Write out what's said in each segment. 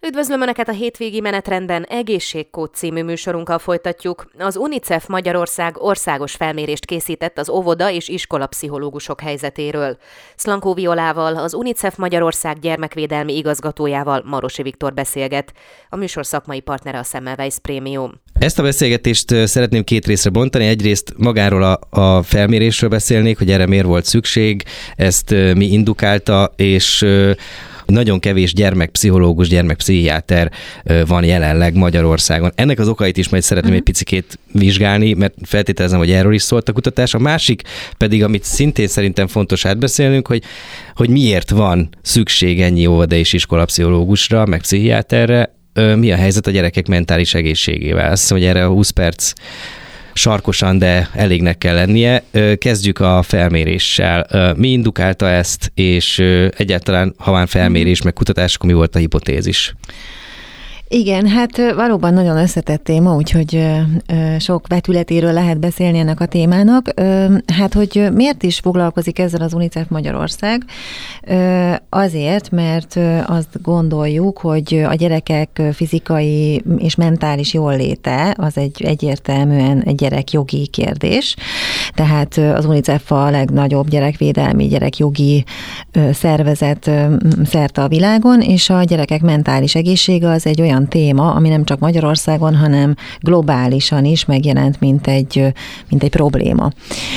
Üdvözlöm Önöket a hétvégi menetrendben, Egészségkód című műsorunkkal folytatjuk. Az UNICEF Magyarország országos felmérést készített az óvoda és iskolapszichológusok helyzetéről. Szlankó Violával, az UNICEF Magyarország gyermekvédelmi igazgatójával Marosi Viktor beszélget. A műsor szakmai partnere a Semmelweis Prémium. Ezt a beszélgetést szeretném két részre bontani. Egyrészt magáról a felmérésről beszélnék, hogy erre miért volt szükség, ezt mi indukálta, és nagyon kevés gyermekpszichológus, gyermekpszichiáter van jelenleg Magyarországon. Ennek az okait is majd szeretném egy picikét vizsgálni, mert feltételezem, hogy erről is szólt a kutatás. A másik pedig, amit szintén szerintem fontos átbeszélnünk, hogy miért van szükség ennyi óvoda és iskolapszichológusra, meg pszichiáterre, mi a helyzet a gyerekek mentális egészségével. Azt hiszem, hogy erre a 20 perc sarkosan, de elégnek kell lennie. Kezdjük a felméréssel. Mi indukálta ezt, és egyáltalán, ha van felmérés, meg kutatás, akkor mi volt a hipotézis? Igen, hát valóban nagyon összetett téma, úgyhogy sok vetületéről lehet beszélni ennek a témának. Hát, hogy miért is foglalkozik ezzel az UNICEF Magyarország? Azért, mert azt gondoljuk, hogy a gyerekek fizikai és mentális jólléte az egyértelműen egy gyerekjogi kérdés. Tehát az UNICEF a legnagyobb gyerekvédelmi, gyerekjogi szervezet szerte a világon, és a gyerekek mentális egészsége az egy olyan téma, ami nem csak Magyarországon, hanem globálisan is megjelent, mint egy probléma.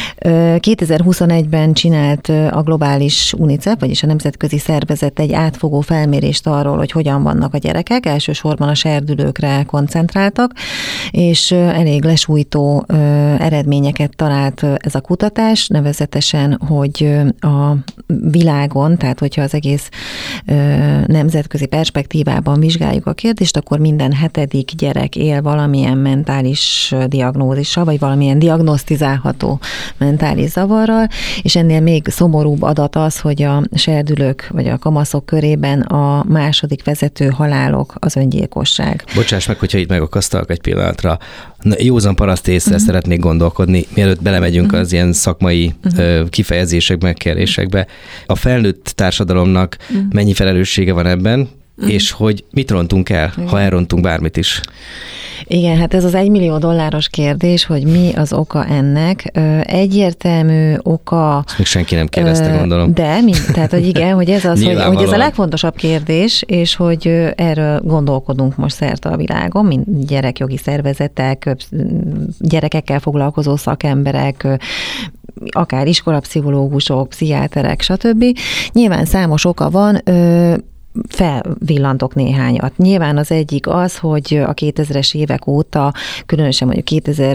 2021-ben csinált a globális UNICEF, vagyis a nemzetközi szervezet egy átfogó felmérést arról, hogy hogyan vannak a gyerekek, elsősorban a serdülőkre koncentráltak, és elég lesújtó eredményeket talált ez a kutatás, nevezetesen, hogy a világon, tehát hogyha az egész nemzetközi perspektívában vizsgáljuk a kérdést, akkor minden 7. gyerek él valamilyen mentális diagnózissal, vagy valamilyen diagnosztizálható mentális zavarral, és ennél még szomorúbb adat az, hogy a serdülők vagy a kamaszok körében a második vezető halálok az öngyilkosság. Bocsáss meg, hogyha itt megakasztalak egy pillanatra. Józan paraszt észre szeretnék gondolkodni, mielőtt belemegyünk az ilyen szakmai kifejezésekbe, kérdésekbe. A felnőtt társadalomnak mennyi felelőssége van ebben, és hogy mit rontunk el, ha elrontunk bármit is? Igen, hát ez az $1 millió kérdés, hogy mi az oka ennek. Egyértelmű oka... Ezt még senki nem kérdezte, gondolom. Tehát, hogy igen, hogy ez az, hogy ez a legfontosabb kérdés, és hogy erről gondolkodunk most szerte a világon, mint gyerekjogi szervezetek, gyerekekkel foglalkozó szakemberek, akár iskolapszichológusok, pszichiáterek, stb. Nyilván számos oka van, felvillantok néhányat. Nyilván az egyik az, hogy a 2000-es évek óta, különösen mondjuk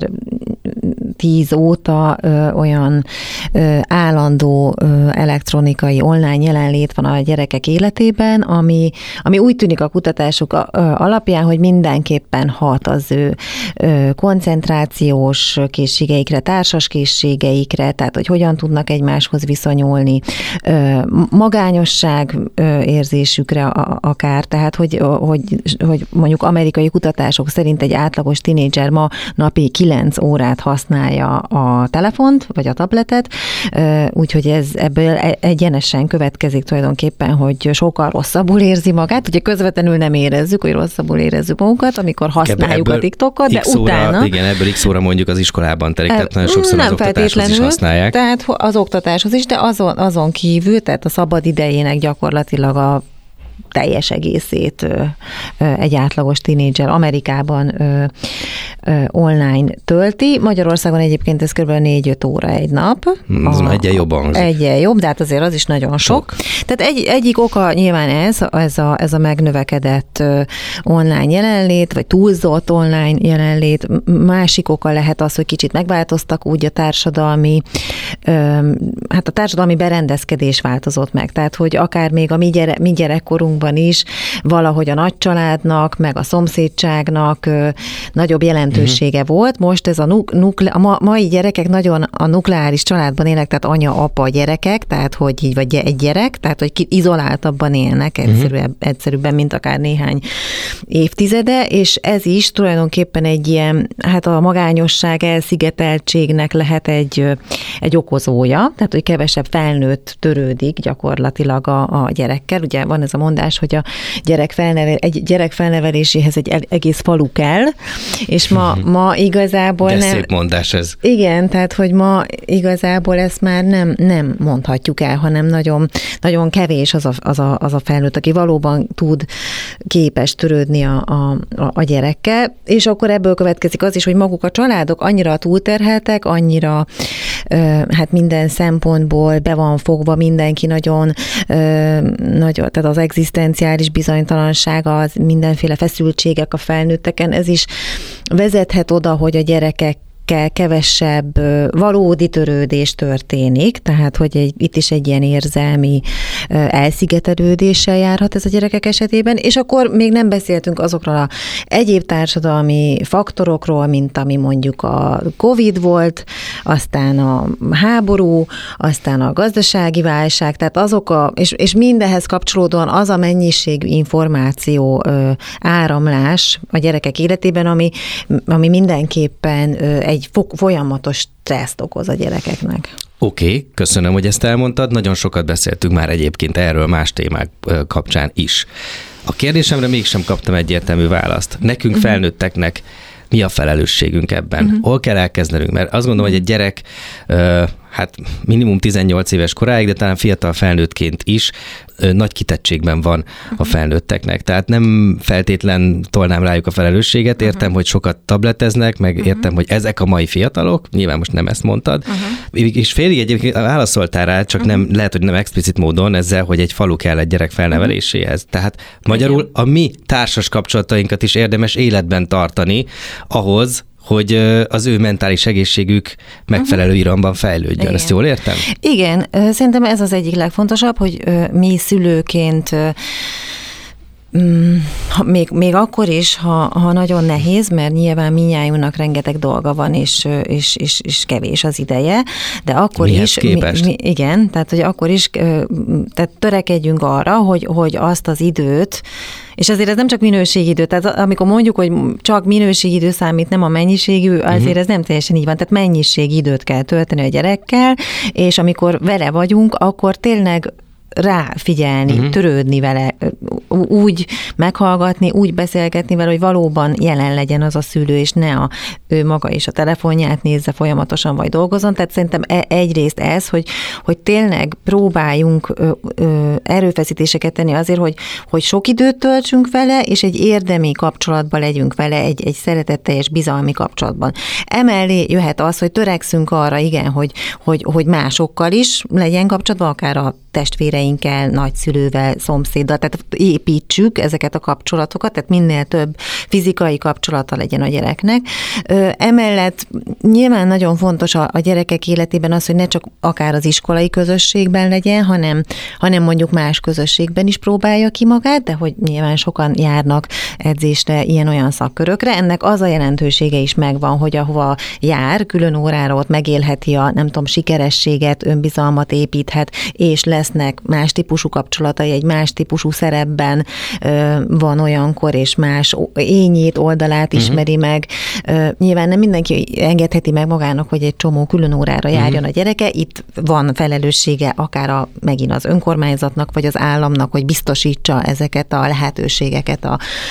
2010 óta olyan állandó elektronikai online jelenlét van a gyerekek életében, ami úgy tűnik a kutatások alapján, hogy mindenképpen hat az ő koncentrációs készségeikre, társas készségeikre, tehát hogy hogyan tudnak egymáshoz viszonyulni, magányosság érzésükre akár, tehát hogy mondjuk amerikai kutatások szerint egy átlagos tinédzser ma napi 9 órát használja a telefont, vagy a tabletet, úgyhogy ebből egyenesen következik tulajdonképpen, hogy sokkal rosszabbul érzi magát, ugye közvetlenül nem érezzük, hogy rosszabbul érezzük magunkat, amikor használjuk a TikTokot, de utána... Igen, ebből X óra mondjuk az iskolában telik, tehát nagyon sokszor az oktatáshoz is használják. Tehát az oktatáshoz is, de azon kívül, tehát a szabad idejének gyakorlatilag a teljes egészét egy átlagos tinédzser Amerikában online tölti. Magyarországon egyébként ez kb. 4-5 óra egy nap. Ez egyen jobb hangzik. Egyen jobb, de hát azért az is nagyon sok. Tehát egyik oka nyilván ez a megnövekedett online jelenlét, vagy túlzott online jelenlét. Másik oka lehet az, hogy kicsit megváltoztak úgy a társadalmi berendezkedés változott meg. Tehát, hogy akár még a mi gyerekkorunkban is valahogy a nagycsaládnak, meg a szomszédságnak nagyobb jelentősége volt. Most ez a mai gyerekek nagyon a nukleáris családban élnek, tehát anya, apa, gyerekek, tehát hogy így, vagy egy gyerek, tehát hogy izoláltabban élnek, egyszerűbben, mint akár néhány évtizede, és ez is tulajdonképpen egy ilyen, hát a magányosság, elszigeteltségnek lehet egy okozója, tehát hogy kevesebb felnőtt törődik gyakorlatilag a gyerekkel. Ugye van ez a mondás, hogy egy gyerek felneveléséhez egy egész falu kell, és ma igazából de nem... szép mondás ez. Igen, tehát hogy ma igazából ezt már nem mondhatjuk el, hanem nagyon, nagyon kevés az a felnőtt, aki valóban tud képes törődni a gyerekkel, és akkor ebből következik az is, hogy maguk a családok annyira túlterheltek, annyira hát minden szempontból be van fogva mindenki nagyon, tehát az egzisztenciális bizonytalanság, az mindenféle feszültségek a felnőtteken, ez is vezethet oda, hogy a gyerekek kevesebb valódi törődés történik, tehát hogy itt is egy ilyen érzelmi elszigetelődéssel járhat ez a gyerekek esetében, és akkor még nem beszéltünk azokról az egyéb társadalmi faktorokról, mint ami mondjuk a Covid volt, aztán a háború, aztán a gazdasági válság, tehát és mindenhez kapcsolódóan az a mennyiségű információ áramlás a gyerekek életében, ami mindenképpen egy folyamatos stresszt okoz a gyerekeknek. Oké, köszönöm, hogy ezt elmondtad. Nagyon sokat beszéltünk már egyébként erről más témák kapcsán is. A kérdésemre mégsem kaptam egyértelmű választ. Nekünk felnőtteknek mi a felelősségünk ebben? Hol kell elkezdenünk? Mert azt gondolom, hogy egy gyerek hát minimum 18 éves koráig, de talán fiatal felnőttként is nagy kitettségben van a felnőtteknek. Tehát nem feltétlen tolnám rájuk a felelősséget. Értem, hogy sokat tableteznek, meg értem, hogy ezek a mai fiatalok, nyilván most nem ezt mondtad, és félig egyébként válaszoltál rá, csak nem, lehet, hogy nem explicit módon ezzel, hogy egy falu kell egy gyerek felneveléséhez. Tehát magyarul a mi társas kapcsolatainkat is érdemes életben tartani ahhoz, hogy az ő mentális egészségük megfelelő iramban fejlődjön. Igen. Ezt jól értem? Igen, szerintem ez az egyik legfontosabb, hogy mi szülőként még akkor is, ha nagyon nehéz, mert nyilván mindnyájunknak rengeteg dolga van, és kevés az ideje, de akkor mihez is... képest? Igen, tehát hogy akkor is tehát törekedjünk arra, hogy azt az időt, és azért ez nem csak minőségidő, tehát amikor mondjuk, hogy csak minőségidő számít, nem a mennyiségű, azért ez nem teljesen így van, tehát mennyiségidőt kell tölteni a gyerekkel, és amikor vele vagyunk, akkor tényleg ráfigyelni, törődni vele, úgy meghallgatni, úgy beszélgetni vele, hogy valóban jelen legyen az a szülő, és ne ő maga is a telefonját nézze folyamatosan, vagy dolgozzon. Tehát szerintem egyrészt ez, hogy tényleg próbáljunk erőfeszítéseket tenni azért, hogy sok időt töltsünk vele, és egy érdemi kapcsolatban legyünk vele, egy szeretetteljes, bizalmi kapcsolatban. Emellé jöhet az, hogy törekszünk arra, igen, hogy másokkal is legyen kapcsolatban, akár a testvéreinkkel, nagyszülővel, szomszéddal, tehát építsük ezeket a kapcsolatokat, tehát minél több fizikai kapcsolata legyen a gyereknek. Emellett nyilván nagyon fontos a gyerekek életében az, hogy ne csak akár az iskolai közösségben legyen, hanem mondjuk más közösségben is próbálja ki magát, de hogy nyilván sokan járnak edzésre, ilyen-olyan szakkörökre. Ennek az a jelentősége is megvan, hogy ahova jár, külön órára ott megélheti a, nem tudom, sikerességet, önbizalmat építhet, és lesznek más típusú kapcsolatai, egy más típusú szerepben van olyankor, és más ényét, oldalát ismeri meg. Nyilván nem mindenki engedheti meg magának, hogy egy csomó külön órára járjon a gyereke. Itt van felelőssége akár megint az önkormányzatnak, vagy az államnak, hogy biztosítsa ezeket a lehetőségeket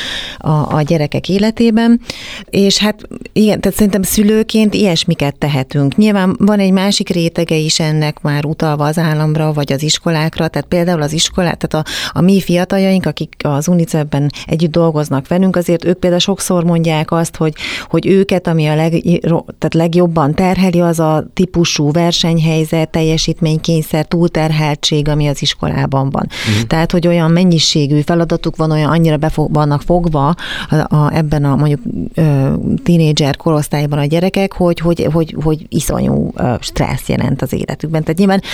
a gyerekek életében. És hát igen, tehát szerintem szülőként ilyesmiket tehetünk. Nyilván van egy másik rétege is ennek már utalva az államra, vagy az iskolákra, tehát például az iskolák, tehát a mi fiataljaink, akik az UNICEF-ben együtt dolgoznak velünk, azért ők például sokszor mondják azt, hogy őket, ami tehát legjobban terheli, az a típusú versenyhelyzet, teljesítménykényszer, túlterheltség, ami az iskolában van. Tehát, hogy olyan mennyiségű feladatuk van, olyan annyira vannak fogva ebben a mondjuk tínédzser korosztályban a gyerekek, hogy iszonyú stressz jelent az életükben. Tehát nyilván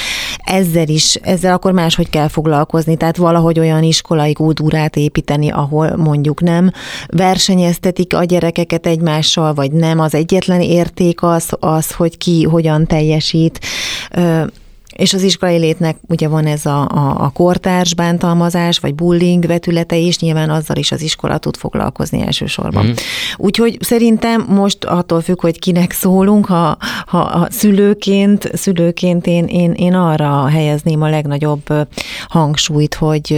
ezzel akkor máshogy kell foglalkozni, tehát valahogy olyan iskolai kultúrát építeni, ahol mondjuk nem versenyeztetik a gyerekeket egymással, vagy nem az egyetlen érték az, hogy ki hogyan teljesít. És az iskolai létnek ugye van ez a kortárs bántalmazás, vagy bullying vetülete is, nyilván azzal is az iskola tud foglalkozni elsősorban. Úgyhogy szerintem most attól függ, hogy kinek szólunk, ha szülőként én arra helyezném a legnagyobb hangsúlyt,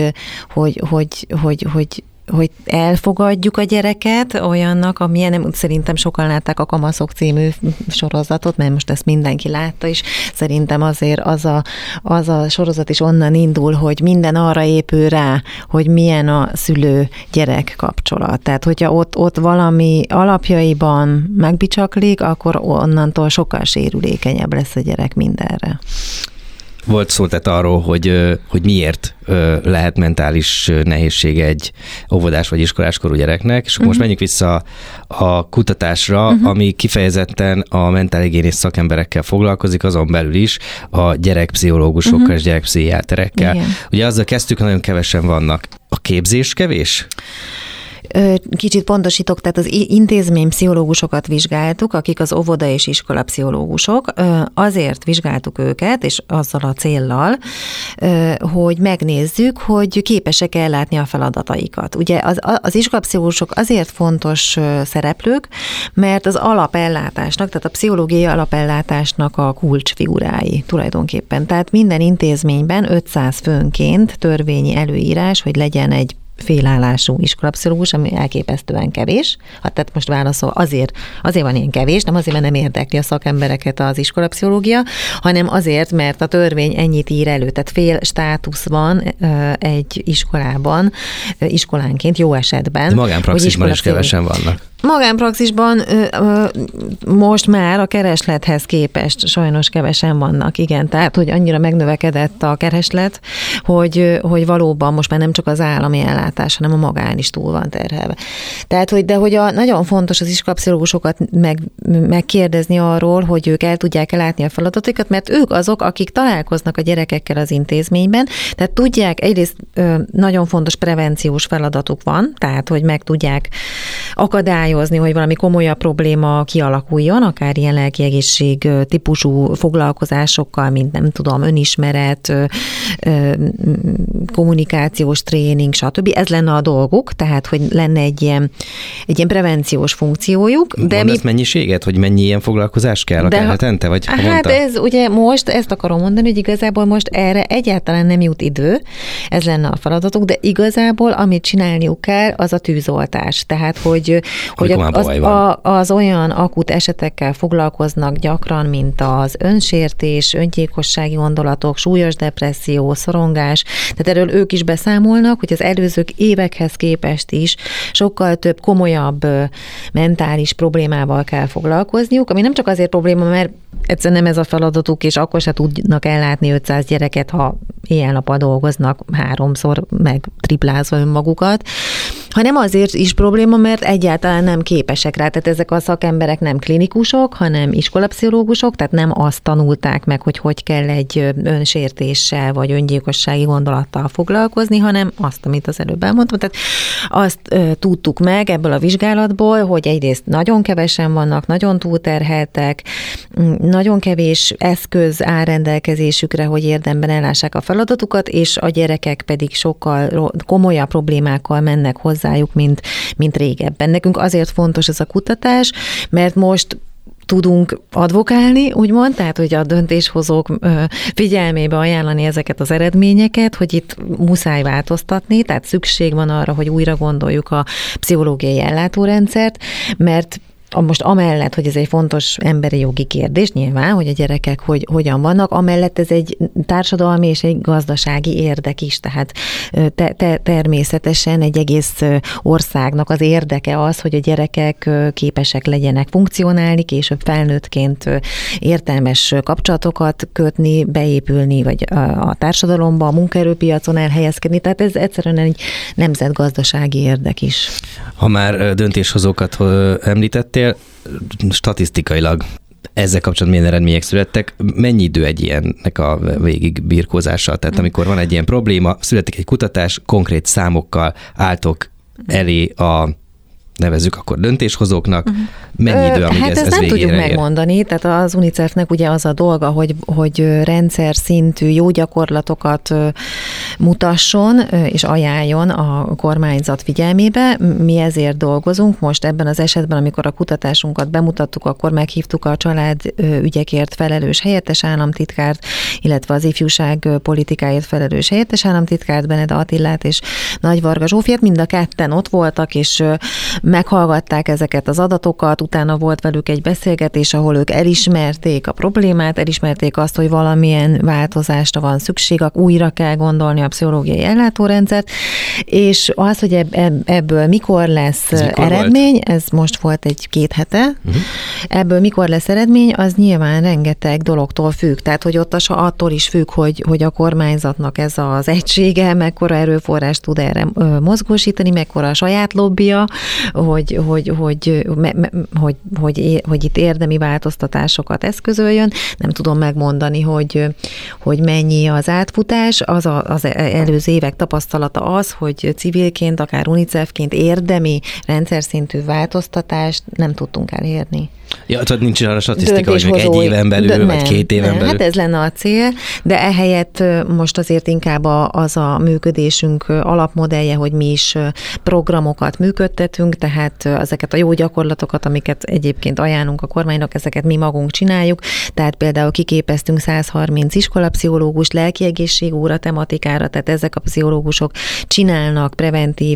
hogy elfogadjuk a gyereket olyannak, amilyen, szerintem sokan látták a Kamaszok című sorozatot, mert most ezt mindenki látta is. Szerintem azért az a sorozat is onnan indul, hogy minden arra épül rá, hogy milyen a szülő-gyerek kapcsolat. Tehát, hogyha ott valami alapjaiban megbicsaklik, akkor onnantól sokkal sérülékenyebb lesz a gyerek mindenre. Volt szó tehát arról, hogy miért lehet mentális nehézsége egy óvodás vagy iskoláskorú gyereknek, és most menjünk vissza a kutatásra, ami kifejezetten a mentálhigiénész szakemberekkel foglalkozik, azon belül is a gyerekpszichológusokkal és gyerekpszichiáterekkel. Igen. Ugye azzal kezdtük, nagyon kevesen vannak. A képzés kevés? Kicsit pontosítok, tehát az intézménypszichológusokat vizsgáltuk, akik az óvoda és iskola pszichológusok. Azért vizsgáltuk őket, és azzal a céllal, hogy megnézzük, hogy képesek ellátni a feladataikat. Ugye az iskolapszichológusok azért fontos szereplők, mert az alapellátásnak, tehát a pszichológiai alapellátásnak a kulcsfigurái tulajdonképpen. Tehát minden intézményben 500 főnként törvényi előírás, hogy legyen egy félállású iskolapszichológus, ami elképesztően kevés. Tehát most válaszol, azért van ilyen kevés, nem azért, mert nem érdekli a szakembereket az iskolapszichológia, hanem azért, mert a törvény ennyit ír elő. Tehát fél státusz van egy iskolában, iskolánként jó esetben. De magánpraxisban is kevesen vannak. Magánpraxisban most már a kereslethez képest sajnos kevesen vannak, igen. Tehát, hogy annyira megnövekedett a kereslet, hogy valóban most már nem csak az állami ellátás, hanem a magán is túl van terhelve. Tehát, hogy nagyon fontos az iskolapszichológusokat megkérdezni arról, hogy ők el tudják látni a feladatokat, mert ők azok, akik találkoznak a gyerekekkel az intézményben, tehát tudják, egyrészt nagyon fontos prevenciós feladatuk van, tehát, hogy meg tudják akadályozni, hogy valami komolyabb probléma kialakuljon, akár ilyen lelkiegészség típusú foglalkozásokkal, mint nem tudom, önismeret, kommunikációs tréning, stb. Ez lenne a dolguk, tehát, hogy lenne egy ilyen prevenciós funkciójuk. Mondasz mennyiséget, hogy mennyi ilyen foglalkozás kell, akár hetente, vagy havonta? Hát ez ugye most, ezt akarom mondani, hogy igazából most erre egyáltalán nem jut idő, ez lenne a feladatuk, de igazából, amit csinálniuk kell, az a tűzoltás. Tehát, hogy az olyan akut esetekkel foglalkoznak gyakran, mint az önsértés, öngyilkossági gondolatok, súlyos depresszió, szorongás. Tehát erről ők is beszámolnak, hogy az előző évekhez képest is sokkal több komolyabb mentális problémával kell foglalkozniuk, ami nem csak azért probléma, mert egyszerűen nem ez a feladatuk, és akkor se tudnak ellátni 500 gyereket, ha éjjel-nappal dolgoznak 3-szor, meg triplázva önmagukat, hanem azért is probléma, mert egyáltalán nem képesek rá. Tehát ezek a szakemberek nem klinikusok, hanem iskolapszichológusok, tehát nem azt tanulták meg, hogy kell egy önsértéssel vagy öngyilkossági gondolattal foglalkozni, hanem azt, amit az előbb elmondtam. Tehát azt tudtuk meg ebből a vizsgálatból, hogy egyrészt nagyon kevesen vannak, nagyon túlterheltek, nagyon kevés eszköz áll rendelkezésükre, hogy érdemben ellássák a feladatukat, és a gyerekek pedig sokkal komolyabb problémákkal mennek hozzájuk, mint régebben. Nekünk azért fontos ez a kutatás, mert most tudunk advokálni, úgymond, tehát hogy a döntéshozók figyelmébe ajánlani ezeket az eredményeket, hogy itt muszáj változtatni, tehát szükség van arra, hogy újra gondoljuk a pszichológiai ellátórendszert, mert most amellett, hogy ez egy fontos emberi jogi kérdés, nyilván, hogy a gyerekek hogyan vannak, amellett ez egy társadalmi és egy gazdasági érdek is, tehát természetesen egy egész országnak az érdeke az, hogy a gyerekek képesek legyenek funkcionálni, később felnőttként értelmes kapcsolatokat kötni, beépülni, vagy a társadalomba, a munkaerőpiacon elhelyezkedni, tehát ez egyszerűen egy nemzetgazdasági érdek is. Ha már döntéshozókat említettél, statisztikailag ezzel kapcsolatban milyen eredmények születtek? Mennyi idő egy ilyennek a végigbirkózása? Tehát amikor van egy ilyen probléma, születik egy kutatás, konkrét számokkal álltok elé a nevezzük akkor döntéshozóknak, mennyi idő, amíg hát ez nem végére tudjuk ér? megmondani, tehát az UNICEF-nek ugye az a dolga, hogy rendszer szintű jó gyakorlatokat mutasson és ajánljon a kormányzat figyelmébe. Mi ezért dolgozunk. Most ebben az esetben, amikor a kutatásunkat bemutattuk, akkor meghívtuk a családügyekért felelős helyettes államtitkárt, illetve az ifjúság politikáért felelős helyettes államtitkárt, Beneda Attillát és Nagy Varga Zsófiát. Mind a ketten ott voltak, és meghallgatták ezeket az adatokat, utána volt velük egy beszélgetés, ahol ők elismerték a problémát, elismerték azt, hogy valamilyen változásra van szükség, újra kell gondolni a pszichológiai ellátórendszert, és az, hogy ebből mikor lesz eredmény, volt? Ez most volt egy 2 hete, ebből mikor lesz eredmény, az nyilván rengeteg dologtól függ, tehát hogy ott attól is függ, hogy a kormányzatnak ez az egysége, mekkora erőforrást tud erre mozgósítani, mekkora a saját lobbija, hogy itt érdemi változtatásokat eszközöljön. Nem tudom megmondani, hogy mennyi az átfutás. Az előző évek tapasztalata az, hogy civilként, akár UNICEF-ként érdemi rendszer szintű változtatást nem tudtunk elérni. Ja, tehát nincs arra statisztika, hogy meg 1 éven belül, vagy 2 éven belül. Hát ez lenne a cél, de ehelyett most azért inkább az a működésünk alapmodellje, hogy mi is programokat működtetünk, tehát ezeket a jó gyakorlatokat, amiket egyébként ajánlunk a kormánynak, ezeket mi magunk csináljuk, tehát például kiképeztünk 130 iskolapszichológust lelkiegészségóra tematikára, tehát ezek a pszichológusok csinálnak preventív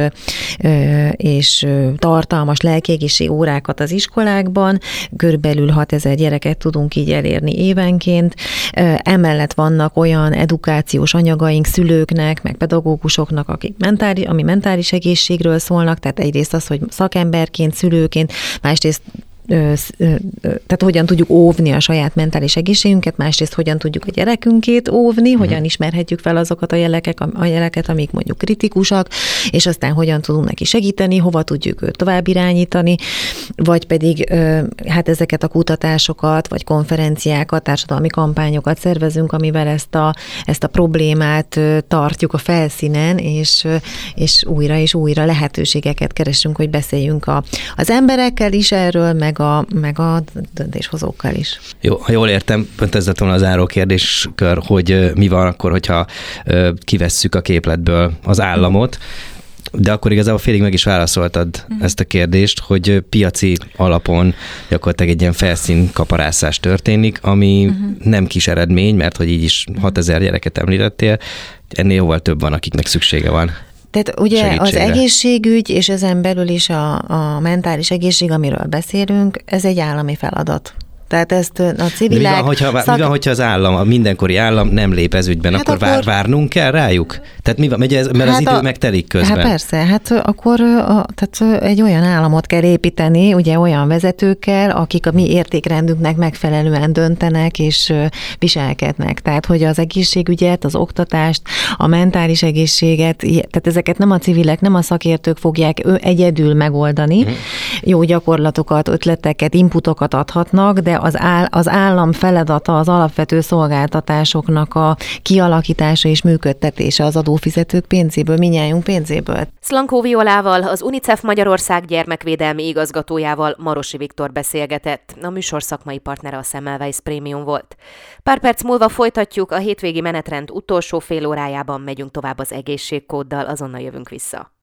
és tartalmas lelkiegészség órákat az iskolákban, körülbelül 6000 gyereket tudunk így elérni évenként. Emellett vannak olyan edukációs anyagaink szülőknek, meg pedagógusoknak, akik mentális egészségről szólnak, tehát egyrészt az, hogy szakemberként, szülőként, másrészt tehát hogyan tudjuk óvni a saját mentális egészségünket, másrészt hogyan tudjuk a gyerekünkét óvni, hogyan ismerhetjük fel azokat a jeleket, amik mondjuk kritikusak, és aztán hogyan tudunk neki segíteni, hova tudjuk őt tovább irányítani, vagy pedig hát ezeket a kutatásokat, vagy konferenciákat, társadalmi kampányokat szervezünk, amivel ezt a problémát tartjuk a felszínen, és újra lehetőségeket keresünk, hogy beszéljünk az emberekkel is erről, meg a döntéshozókkal is. Jó, ha jól értem, pont ez lett volna az záró kérdéskör, hogy mi van akkor, hogyha kivesszük a képletből az államot, de akkor igazából félig meg is válaszoltad ezt a kérdést, hogy piaci alapon gyakorlatilag egy ilyen felszínkaparászás történik, ami nem kis eredmény, mert hogy így is 6000 gyereket említettél, ennél jóval több van, akiknek szüksége van. Tehát ugye az egészségügy, és ezen belül is a mentális egészség, amiről beszélünk, ez egy állami feladat. Tehát ezt a civilek... Mi van, hogyha az állam, a mindenkori állam nem lép ez ügyben, hát akkor várnunk kell rájuk? Tehát mi van, mert az idő megtelik közben. Hát persze, hát akkor tehát egy olyan államot kell építeni, ugye olyan vezetőkkel, akik a mi értékrendünknek megfelelően döntenek és viselkednek. Tehát, hogy az egészségügyet, az oktatást, a mentális egészséget, tehát ezeket nem a civilek, nem a szakértők fogják egyedül megoldani. Jó gyakorlatokat, ötleteket, inputokat adhatnak, de az állam feladata az alapvető szolgáltatásoknak a kialakítása és működtetése az adófizetők pénzéből, mindnyájunk pénzéből. Szlankó Violával, az UNICEF Magyarország gyermekvédelmi igazgatójával Marosi Viktor beszélgetett. A műsor szakmai partnere a Semmelweis Prémium volt. Pár perc múlva folytatjuk, a hétvégi menetrend utolsó fél órájában megyünk tovább az egészségkóddal, azonnal jövünk vissza.